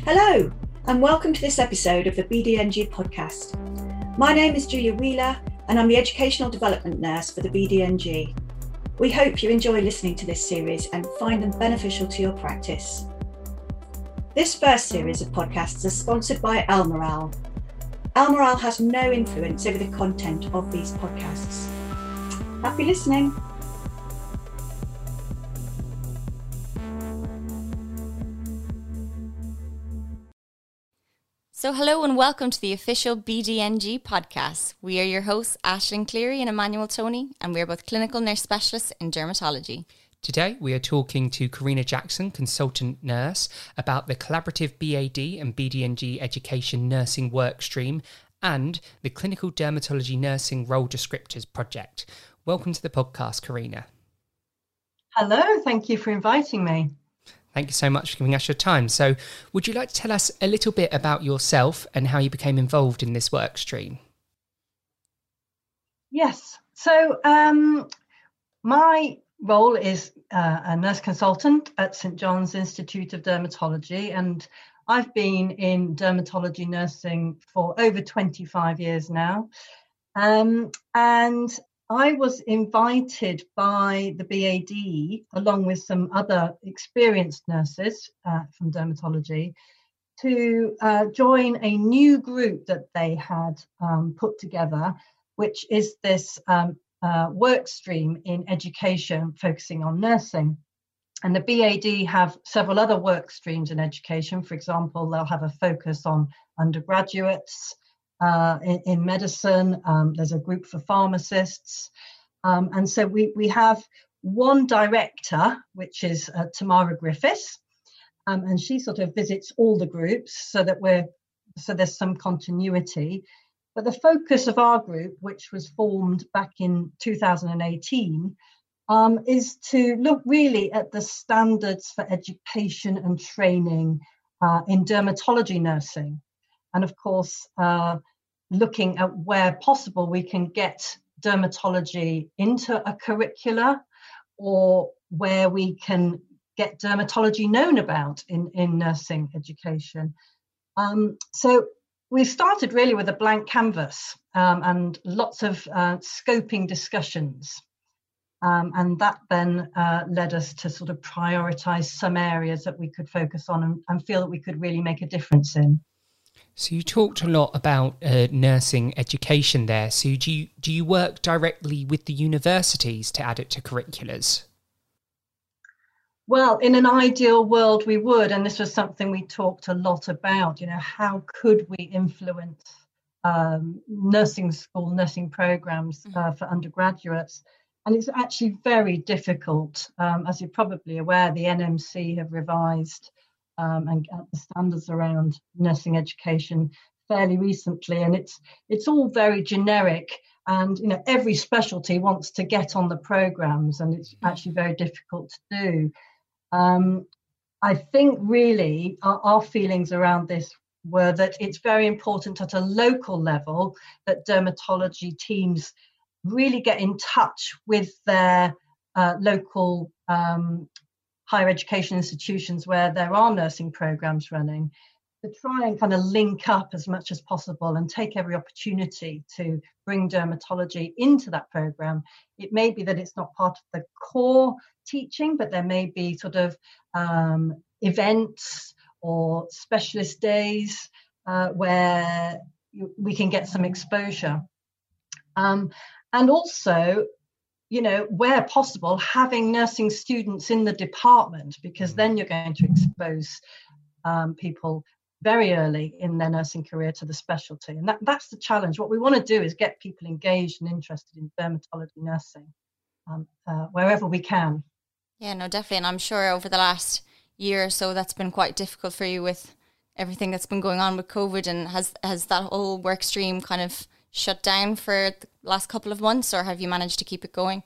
Hello, and welcome to this episode of the BDNG podcast. My name is Julia Wheeler, and I'm the Educational Development Nurse for the BDNG. We hope you enjoy listening to this series and find them beneficial to your practice. This first series of podcasts is sponsored by Almirall. Almirall has no influence over the content of these podcasts. Happy listening. So hello and welcome to the official BDNG podcast. We are your hosts, Aisling Cleary and Emmanuel Toney, and we are both clinical nurse specialists in dermatology. Today we are talking to Karina Jackson, consultant nurse, about the collaborative BAD and BDNG education nursing workstream and the clinical dermatology nursing role descriptors project. Welcome to the podcast, Karina. Hello, thank you for inviting me. Thank you so much for giving us your time. So would you like to tell us a little bit about yourself and how you became involved in this work stream? Yes, so my role is a nurse consultant at St John's Institute of Dermatology, and I've been in dermatology nursing for over 25 years now. And I was invited by the BAD, along with some other experienced nurses from dermatology, to join a new group that they had put together, which is this work stream in education focusing on nursing. And the BAD have several other work streams in education. For example, they'll have a focus on undergraduates, in medicine. There's a group for pharmacists. And so we have one director, which is Tamara Griffiths, and she sort of visits all the groups so there's some continuity. But the focus of our group, which was formed back in 2018, is to look really at the standards for education and training in dermatology nursing. And of course, looking at where possible we can get dermatology into a curricula, or where we can get dermatology known about in nursing education. So we started really with a blank canvas and lots of scoping discussions. And that then led us to sort of prioritise some areas that we could focus on and feel that we could really make a difference in. So you talked a lot about nursing education there. So do you work directly with the universities to add it to curriculars? Well, in an ideal world, we would, and this was something we talked a lot about. You know, how could we influence nursing school, nursing programs for undergraduates? And it's actually very difficult. As you're probably aware, the NMC have revised and the standards around nursing education fairly recently, and it's all very generic, and you know, every specialty wants to get on the programs, and it's actually very difficult to do. I think really our feelings around this were that it's very important at a local level that dermatology teams really get in touch with their local higher education institutions where there are nursing programs running, to try and kind of link up as much as possible and take every opportunity to bring dermatology into that program. It may be that it's not part of the core teaching, but there may be sort of events or specialist days where we can get some exposure. And also, you know, where possible, having nursing students in the department, because then you're going to expose people very early in their nursing career to the specialty. And that's the challenge. What we want to do is get people engaged and interested in dermatology nursing wherever we can. Yeah, no, definitely. And I'm sure over the last year or so, that's been quite difficult for you with everything that's been going on with COVID. And has that whole work stream kind of shut down for the last couple of months, or have you managed to keep it going?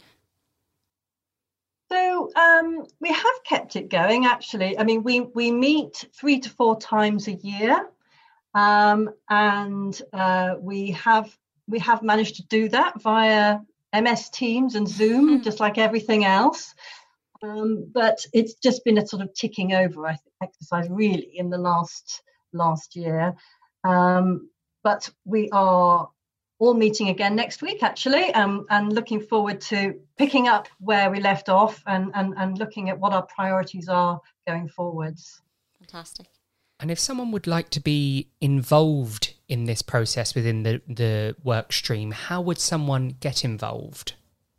So we have kept it going, actually. I mean, we meet 3 to 4 times a year, and we have managed to do that via MS Teams and Zoom, just like everything else. But it's just been a sort of ticking over exercise really in the last year. But we are all meeting again next week, actually, and looking forward to picking up where we left off and looking at what our priorities are going forwards. Fantastic. And if someone would like to be involved in this process within the work stream, how would someone get involved?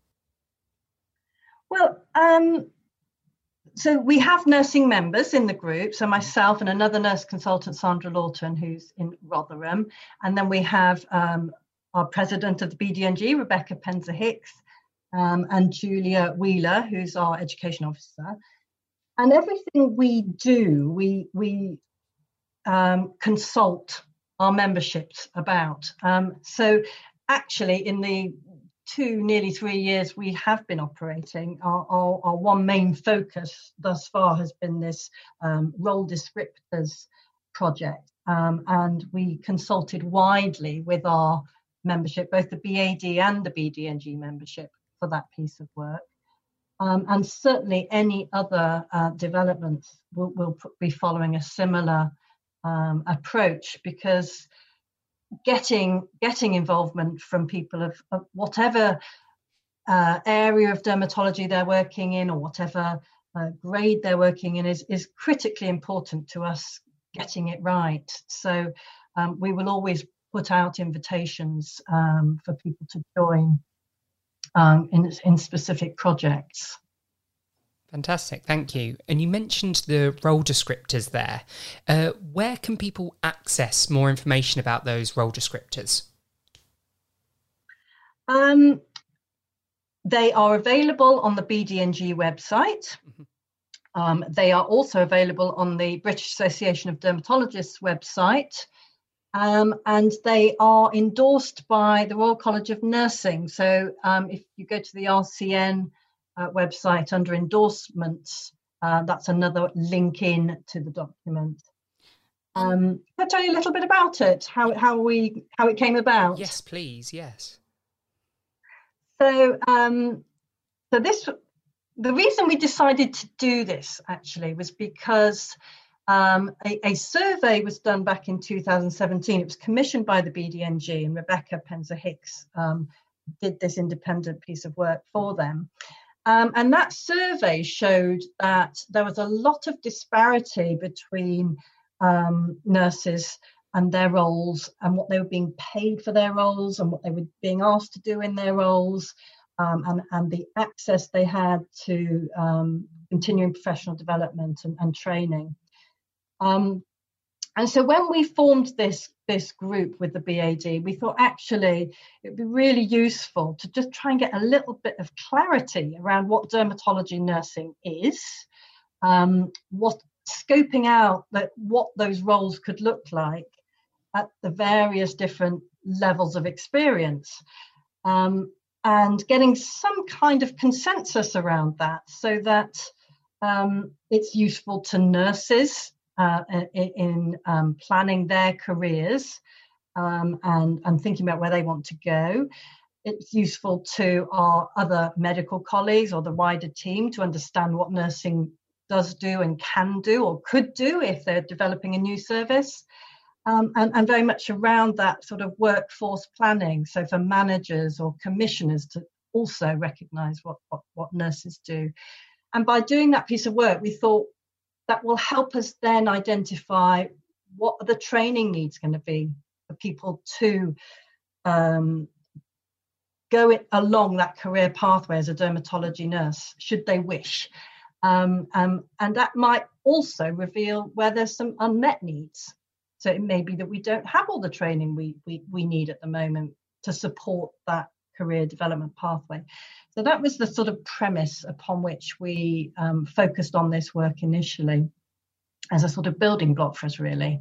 Well, so we have nursing members in the group. So myself and another nurse consultant, Sandra Lawton, who's in Rotherham. And then we have our president of the BDNG, Rebecca Penzer-Hicks, and Julia Wheeler, who's our education officer. And everything we do, we consult our memberships about. So actually in the nearly 3 years we have been operating, our one main focus thus far has been this role descriptors project. And we consulted widely with our membership, both the BAD and the BDNG membership, for that piece of work. And certainly any other developments will be following a similar approach, because getting involvement from people of whatever area of dermatology they're working in, or whatever grade they're working in, is critically important to us getting it right. So we will always put out invitations for people to join in specific projects. Fantastic, thank you. And you mentioned the role descriptors there. Where can people access more information about those role descriptors? They are available on the BDNG website. Mm-hmm. They are also available on the British Association of Dermatologists website. And they are endorsed by the Royal College of Nursing. So if you go to the RCN website under endorsements, that's another link in to the document. Can I tell you a little bit about it, how it came about? Yes, please. Yes. So the reason we decided to do this actually was because a survey was done back in 2017. It was commissioned by the BDNG, and Rebecca Penzer-Hicks did this independent piece of work for them. And that survey showed that there was a lot of disparity between nurses and their roles, and what they were being paid for their roles, and what they were being asked to do in their roles, and the access they had to continuing professional development and training. And so when we formed this group with the BAD, we thought actually it would be really useful to just try and get a little bit of clarity around what dermatology nursing is, what scoping out what those roles could look like at the various different levels of experience, and getting some kind of consensus around that, so that it's useful to nurses in planning their careers and thinking about where they want to go. It's useful to our other medical colleagues or the wider team to understand what nursing does do and can do or could do if they're developing a new service. And very much around that sort of workforce planning. So for managers or commissioners to also recognise what nurses do. And by doing that piece of work, we thought that will help us then identify what are the training needs going to be for people to go along that career pathway as a dermatology nurse, should they wish. And that might also reveal where there's some unmet needs. So it may be that we don't have all the training we need at the moment to support that career development pathway. So that was the sort of premise upon which we focused on this work initially, as a sort of building block for us, really.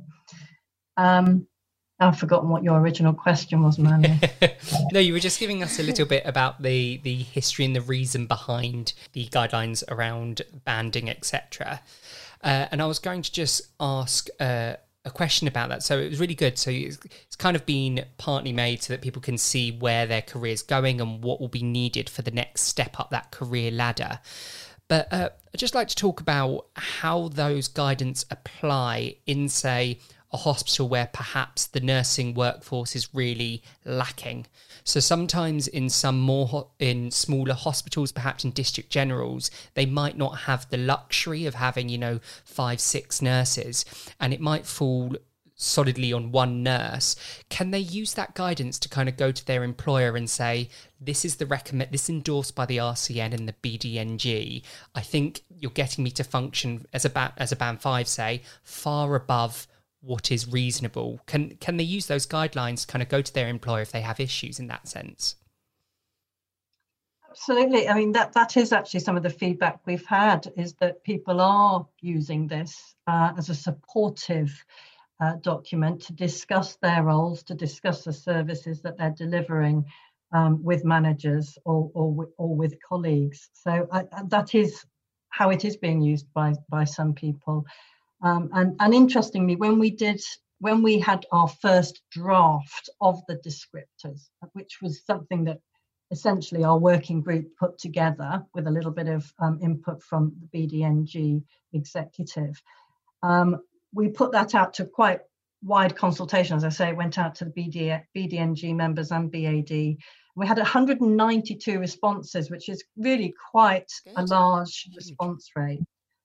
I've forgotten what your original question was, Manny. No, you were just giving us a little bit about the history and the reason behind the guidelines around banding, etc. And I was going to just ask a question about that. So it was really good. So it's kind of been partly made so that people can see where their career is going and what will be needed for the next step up that career ladder. But I'd just like to talk about how those guidance apply in, say, a hospital where perhaps the nursing workforce is really lacking. So sometimes in in smaller hospitals, perhaps in district generals, they might not have the luxury of having, 5-6 nurses, and it might fall solidly on one nurse. Can they use that guidance to kind of go to their employer and say, this is this endorsed by the RCN and the BDNG. I think you're getting me to function as a band 5, say, far above what is reasonable. Can they use those guidelines to kind of go to their employer if they have issues in that sense? Absolutely. I mean, that is actually some of the feedback we've had, is that people are using this as a supportive document to discuss their roles, to discuss the services that they're delivering with managers or with colleagues. So that is how it is being used by some people. And interestingly, when we had our first draft of the descriptors, which was something that essentially our working group put together with a little bit of input from the BDNG executive, we put that out to quite wide consultation. As I say, it went out to the BDNG members and BAD. We had 192 responses, which is really quite a large response rate.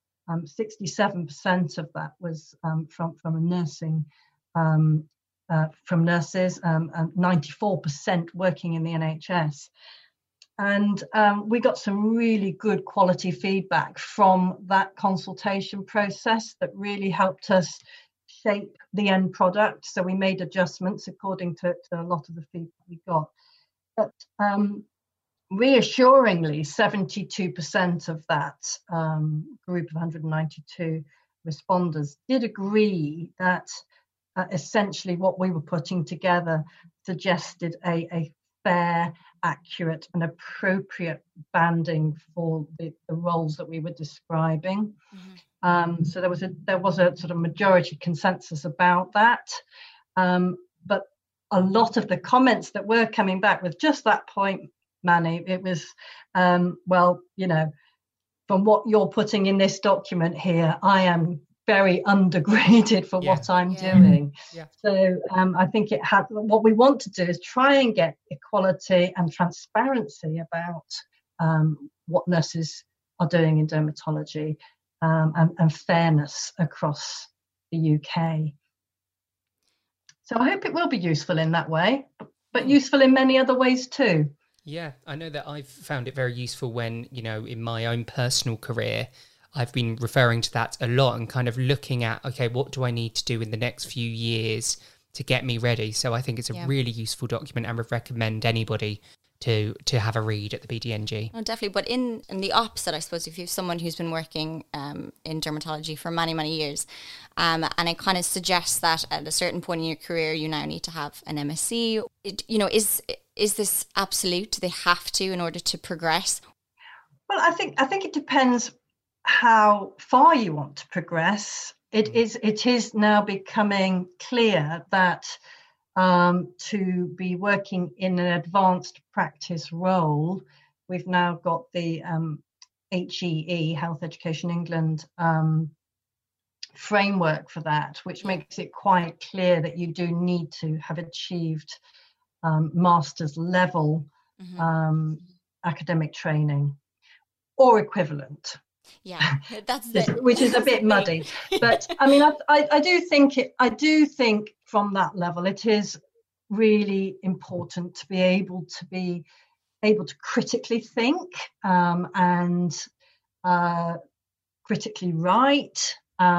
67% of that was from a nursing, from nurses, and 94% working in the NHS. And we got some really good quality feedback from that consultation process that really helped us shape the end product. So we made adjustments according to a lot of the feedback we got. But reassuringly, 72% of that group of 192 responders did agree that essentially what we were putting together suggested a fair, accurate and appropriate banding for the roles that we were describing. Mm-hmm. So there was a sort of majority consensus about that. But a lot of the comments that were coming back with just that point, Manny, it was, well, from what you're putting in this document here, I am very undergraded for what I'm doing. Yeah. So I think what we want to do is try and get equality and transparency about what nurses are doing in dermatology, and fairness across the UK. So I hope it will be useful in that way, but useful in many other ways too. Yeah, I know that I've found it very useful when, in my own personal career, I've been referring to that a lot and kind of looking at, okay, what do I need to do in the next few years to get me ready? So I think it's a really useful document and would recommend anybody to have a read at the BDNG. Oh, definitely. But in the opposite, I suppose, if you're someone who's been working in dermatology for many, many years, and it kind of suggests that at a certain point in your career, you now need to have an MSc, is this absolute? Do they have to in order to progress? Well, I think it depends how far you want to progress. It is now becoming clear that to be working in an advanced practice role, we've now got the HEE, Health Education England, framework for that, which makes it quite clear that you do need to have achieved master's level academic training or equivalent. Yeah, that's which is a bit muddy. But I mean, I do think from that level, it is really important to be able to critically think and critically write.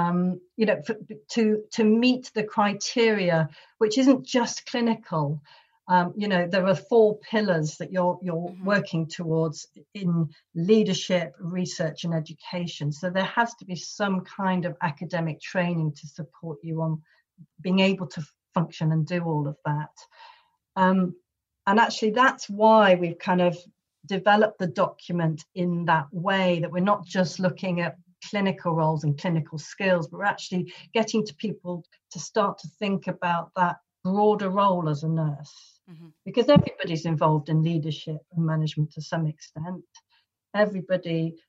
To meet the criteria, which isn't just clinical. There are 4 pillars that you're working towards in leadership, research and education. So there has to be some kind of academic training to support you on being able to function and do all of that. And actually that's why we've kind of developed the document in that way, that we're not just looking at clinical roles and clinical skills, but we're actually getting to people to start to think about that broader role as a nurse. Because everybody's involved in leadership and management to some extent. Everybody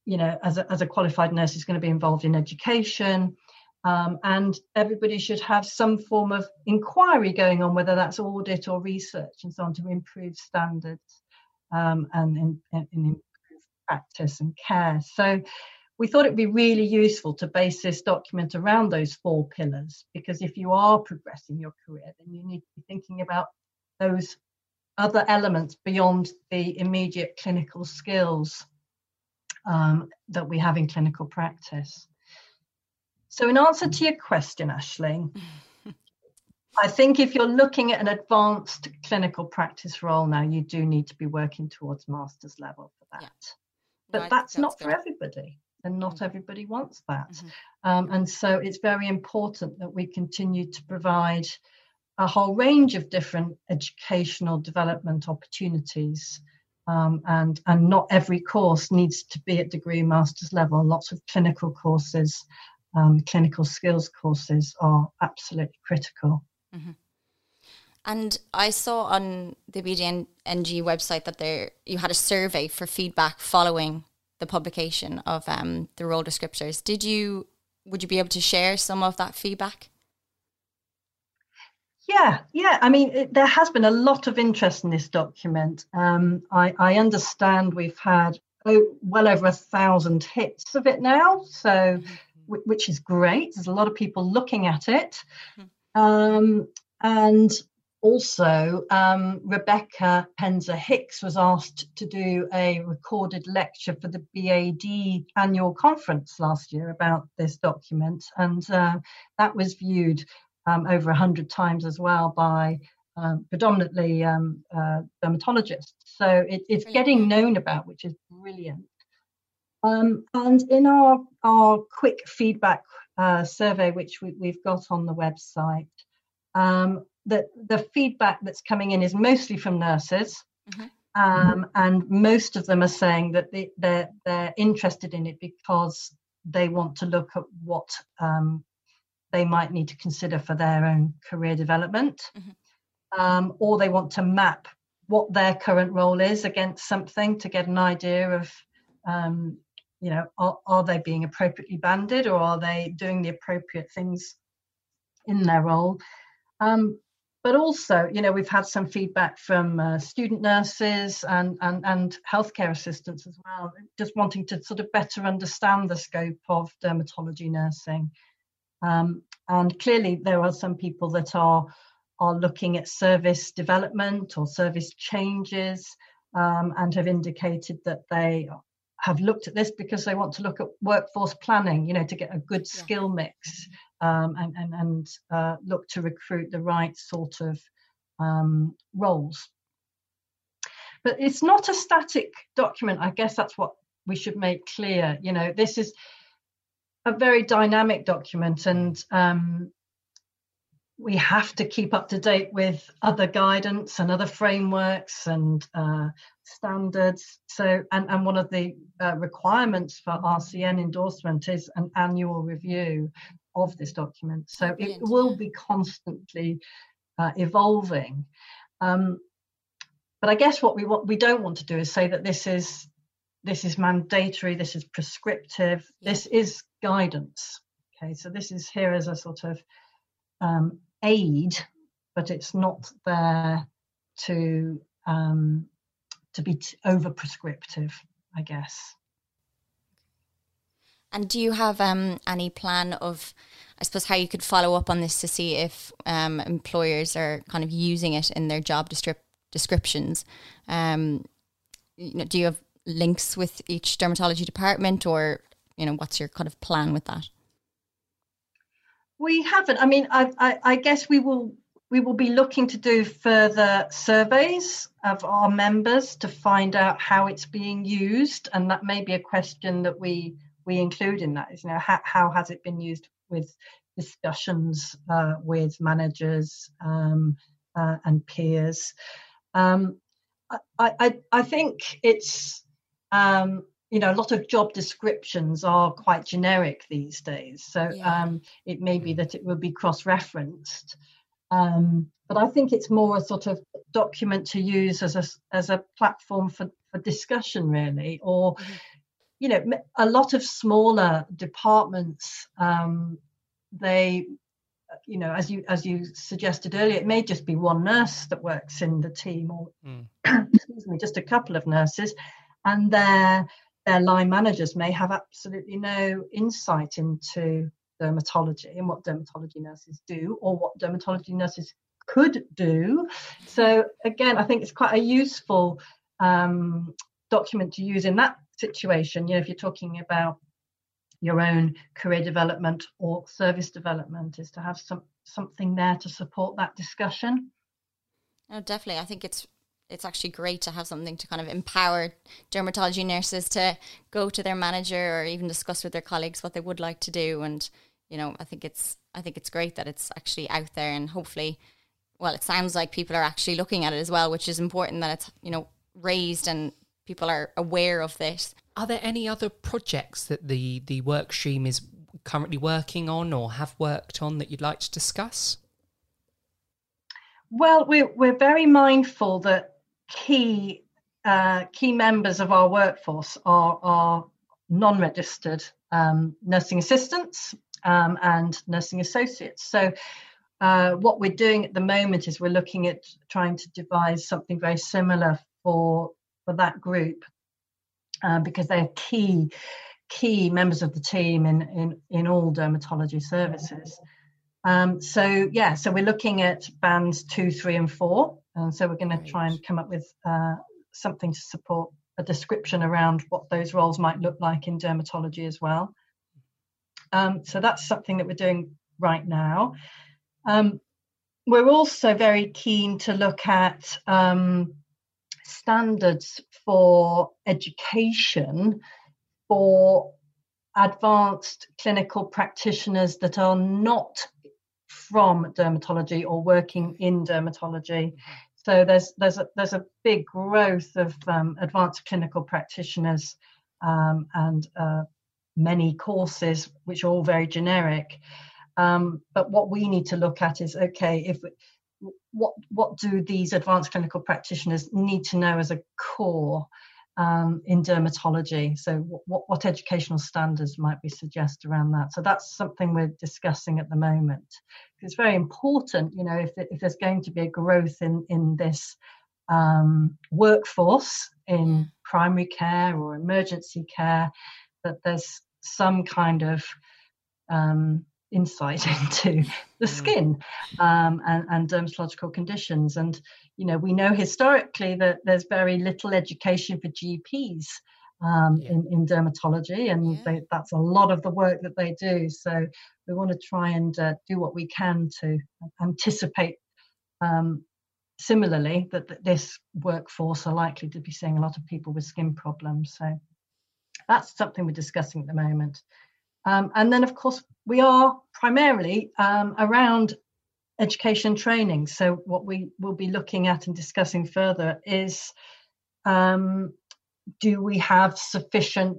as a qualified nurse, is going to be involved in education. And everybody should have some form of inquiry going on, whether that's audit or research and so on, to improve standards and improve practice and care. So we thought it'd be really useful to base this document around those 4 pillars, because if you are progressing your career, then you need to be thinking about those other elements beyond the immediate clinical skills that we have in clinical practice. So in answer to your question, Aisling, I think if you're looking at an advanced clinical practice role now, you do need to be working towards master's level for that. Yeah. But that's not for everybody, and not everybody wants that. And so it's very important that we continue to provide a whole range of different educational development opportunities. And not every course needs to be at degree master's level. Lots of clinical courses, clinical skills courses are absolutely critical. And I saw on the BDNG website that you had a survey for feedback following the publication of the role descriptors. Would you be able to share some of that feedback? Yeah. I mean, there has been a lot of interest in this document. I understand we've had well over 1,000 hits of it now, so which is great. There's a lot of people looking at it. And also, Rebecca Penza Hicks was asked to do a recorded lecture for the BAD annual conference last year about this document, and that was viewed over 100 times as well by predominantly dermatologists. So it's getting known about, which is brilliant. And in our quick feedback survey, which we've got on the website, the feedback that's coming in is mostly from nurses, and most of them are saying that they're interested in it because they want to look at what they might need to consider for their own career development, or they want to map what their current role is against something to get an idea of, are they being appropriately banded, or are they doing the appropriate things in their role? But also, we've had some feedback from student nurses and healthcare assistants as well, just wanting to sort of better understand the scope of dermatology nursing. And clearly there are some people that are looking at service development or service changes, and have indicated that they have looked at this because they want to look at workforce planning, to get a good skill mix, and look to recruit the right sort of roles. But it's not a static document. I guess that's what we should make clear. This is a very dynamic document, and we have to keep up to date with other guidance and other frameworks and standards. So, and one of the requirements for RCN endorsement is an annual review of this document. So it will be constantly evolving. But I guess what we don't want to do is say that this is mandatory, this is prescriptive, this is guidance. Okay, so this is here as a sort of aid, but it's not there to be over prescriptive, I guess. And do you have any plan of, I suppose, how you could follow up on this to see if employers are kind of using it in their job descriptions? Do you have links with each dermatology department, or what's your kind of plan with that? We haven't. I mean, I guess we will be looking to do further surveys of our members to find out how it's being used, and that may be a question that we include in that. Is how has it been used with discussions with managers and peers. I think it's a lot of job descriptions are quite generic these days, so it may be that it will be cross-referenced, but I think it's more a sort of document to use as a platform for discussion, really, or a lot of smaller departments, they, as you suggested earlier, it may just be one nurse that works in the team, or excuse me, just a couple of nurses, and their line managers may have absolutely no insight into dermatology and what dermatology nurses do, or what dermatology nurses could do. So again, I think it's quite a useful document to use in that situation. If you're talking about your own career development or service development, is to have something there to support that discussion. Oh, definitely. I think it's actually great to have something to kind of empower dermatology nurses to go to their manager or even discuss with their colleagues what they would like to do. And, I think it's great that it's actually out there, and hopefully, well, it sounds like people are actually looking at it as well, which is important, that it's, raised and people are aware of this. Are there any other projects that the work stream is currently working on or have worked on that you'd like to discuss? Well, we're very mindful that key members of our workforce are non-registered nursing assistants and nursing associates. So what we're doing at the moment is we're looking at trying to devise something very similar for that group, because they're key members of the team in all dermatology services. So we're looking at bands 2, 3, and 4, and so we're going to try and come up with something to support a description around what those roles might look like in dermatology as well. So that's something that we're doing right now. We're also very keen to look at standards for education for advanced clinical practitioners that are not from dermatology or working in dermatology. So there's a big growth of advanced clinical practitioners and many courses which are all very generic. But what we need to look at is, what do these advanced clinical practitioners need to know as a core in dermatology? So what educational standards might we suggest around that? So that's something we're discussing at the moment. It's very important, if there's going to be a growth in this workforce in primary care or emergency care, that there's some kind of insight into the skin and dermatological conditions. And we know historically that there's very little education for GPs in dermatology, and that's a lot of the work that they do. So we want to try and do what we can to anticipate similarly that this workforce are likely to be seeing a lot of people with skin problems. So that's something we're discussing at the moment. And then, of course, we are primarily around education training. So what we will be looking at and discussing further is, do we have sufficient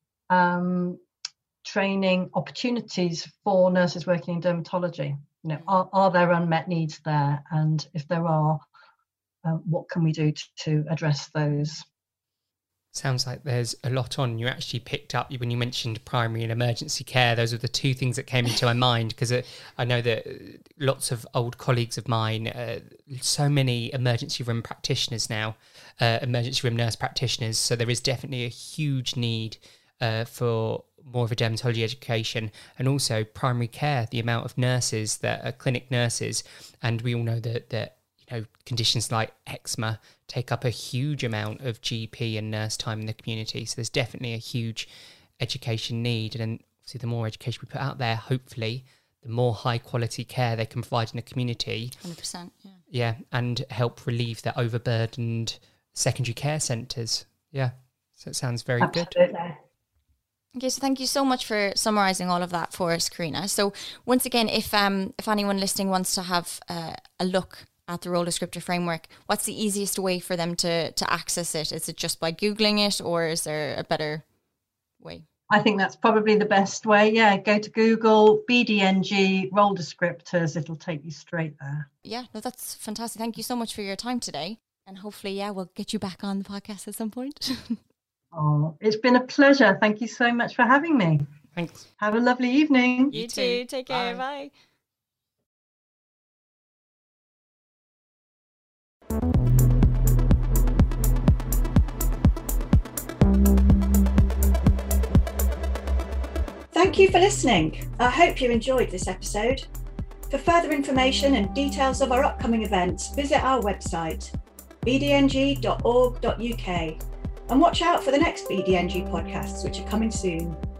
training opportunities for nurses working in dermatology? Are there unmet needs there? And if there are, what can we do to address those? Sounds like there's a lot on. You actually picked up, when you mentioned primary and emergency care, those are the two things that came into my mind, because I know that lots of old colleagues of mine, so many emergency room practitioners now, emergency room nurse practitioners, so there is definitely a huge need for more of a dermatology education, and also primary care, the amount of nurses that are clinic nurses, and we all know that conditions like eczema take up a huge amount of GP and nurse time in the community. So there's definitely a huge education need. And then obviously the more education we put out there, hopefully, the more high quality care they can provide in the community. 100%, yeah. Yeah, and help relieve the overburdened secondary care centres. Yeah, so it sounds very good. Okay, so thank you so much for summarising all of that for us, Karina. So once again, if anyone listening wants to have a look at the role descriptor framework, what's the easiest way for them to access it? Is it just by Googling it, or is there a better way? I think that's probably the best way. Yeah, go to Google, BDNG, role descriptors, it'll take you straight there. Yeah, no, that's fantastic. Thank you so much for your time today. And hopefully, we'll get you back on the podcast at some point. Oh, it's been a pleasure. Thank you so much for having me. Thanks. Have a lovely evening. You too. Take care. Bye. Thank you for listening. I hope you enjoyed this episode. For further information and details of our upcoming events, visit our website, bdng.org.uk, and watch out for the next BDNG podcasts, which are coming soon.